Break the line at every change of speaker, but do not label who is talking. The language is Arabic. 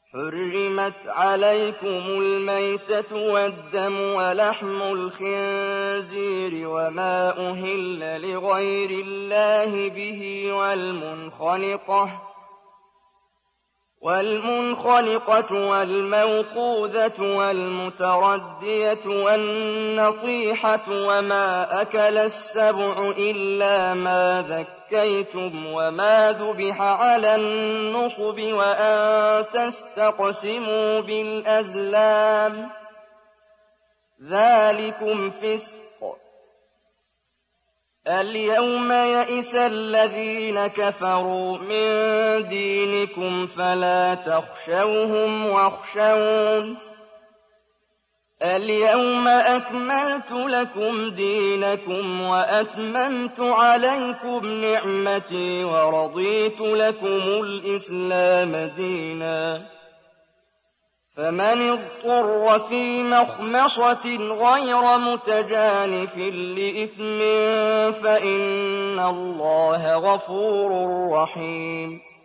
حرمت عليكم الميتة والدم ولحم الخنزير وما أهل لغير الله به والمنخنقة والموقوذة والمتردية والنطيحة وما أكل السبع إلا ما ذكيتم وما ذبح على النصب وأن تستقسموا بالأزلام ذلكم فسق. اليوم يئس الذين كفروا من دينكم فلا تخشوهم واخشون اليوم أكملت لكم دينكم وأتممت عليكم نعمتي ورضيت لكم الإسلام دينا. فمن اضطر في مخمصة غير متجانف لإثم فإن الله غفور رحيم.